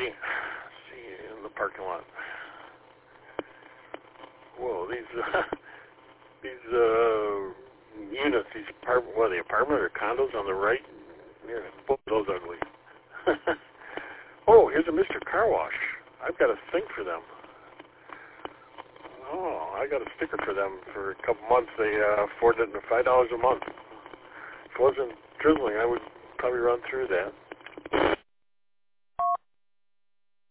Alrighty. See you in the parking lot. Whoa, these units, these apartment or condos on the right? Yeah, both those ugly. Oh, here's a Mr. Car Wash. I've got a thing for them. Oh, I got a sticker for them for a couple months. They afforded it $5 a month. If it wasn't drizzling, I would probably run through that.